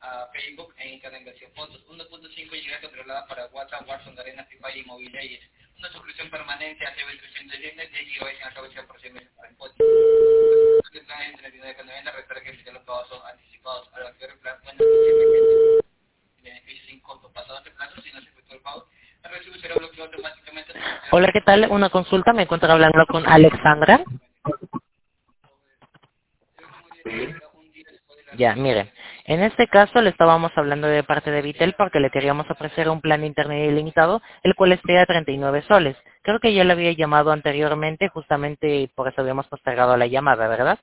a Facebook e Internet versión fotos. 1.5 GB que traslada para WhatsApp, Warzone, Arena, Free Fire y Mobile Legends. Una suscripción permanente a TV 310, 10 GB en alta velocidad por 100 meses para el podcast. El plan es 39,90. Recuerda que si los pagos son anticipados. Al activar el plan, bueno, beneficios sin costo. Pasado este plazo, si no se efectúa el pago, el recibo será bloqueado automáticamente. Hola, ¿qué tal? Una consulta, me encuentro hablando con Alexandra. Ya, mire, en este caso le estábamos hablando de parte de Vitel porque le queríamos ofrecer un plan de internet ilimitado, el cual esté a 39 soles. Creo que ya le había llamado anteriormente, justamente por eso habíamos postergado la llamada, ¿verdad?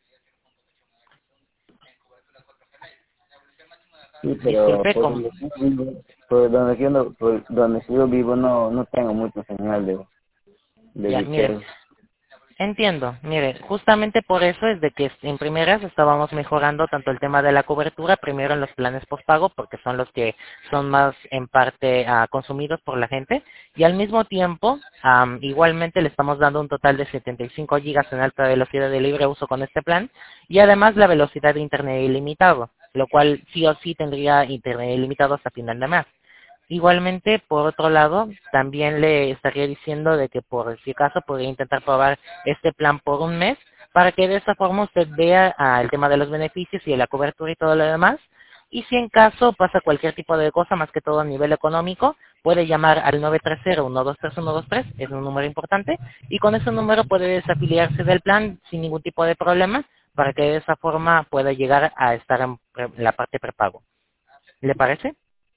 Sí, pero Disculpe, por ¿cómo? donde yo vivo, por donde yo vivo no tengo mucha señal de Ya, mire, Vitel. entiendo, mire, justamente por eso es de que en primeras estábamos mejorando tanto el tema de la cobertura, primero en los planes postpago, porque son los que son más en parte consumidos por la gente, y al mismo tiempo, igualmente le estamos dando un total de 75 gigas en alta velocidad de libre uso con este plan, y además la velocidad de internet ilimitado, lo cual sí o sí tendría internet ilimitado hasta final de mes. Igualmente, por otro lado, también le estaría diciendo de que por si acaso podría intentar probar este plan por un mes para que de esa forma usted vea el tema de los beneficios y de la cobertura y todo lo demás. Y si en caso pasa cualquier tipo de cosa, más que todo a nivel económico, puede llamar al 930-123-123, es un número importante, y con ese número puede desafiliarse del plan sin ningún tipo de problema para que de esa forma pueda llegar a estar en la parte prepago. ¿Le parece?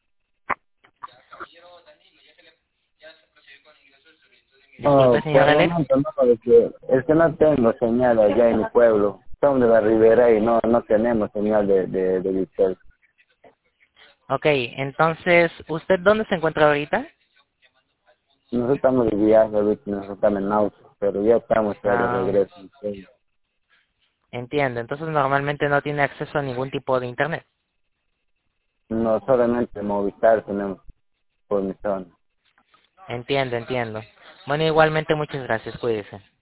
No, Disculpe, señor por el Alex. momento no, es que no tengo señal allá en mi pueblo. Somos de la Ribera y no tenemos señal de Vitel. Ok, entonces, ¿usted dónde se encuentra ahorita? Nosotros estamos de viaje ahorita, nosotros estamos en auto, pero ya estamos ya de Ah, regreso. Sí. entiendo. Entonces, normalmente no tiene acceso a ningún tipo de internet. No solamente Movistar tenemos por mi zona. Entiendo, entiendo. Bueno, igualmente, muchas gracias. Cuídese.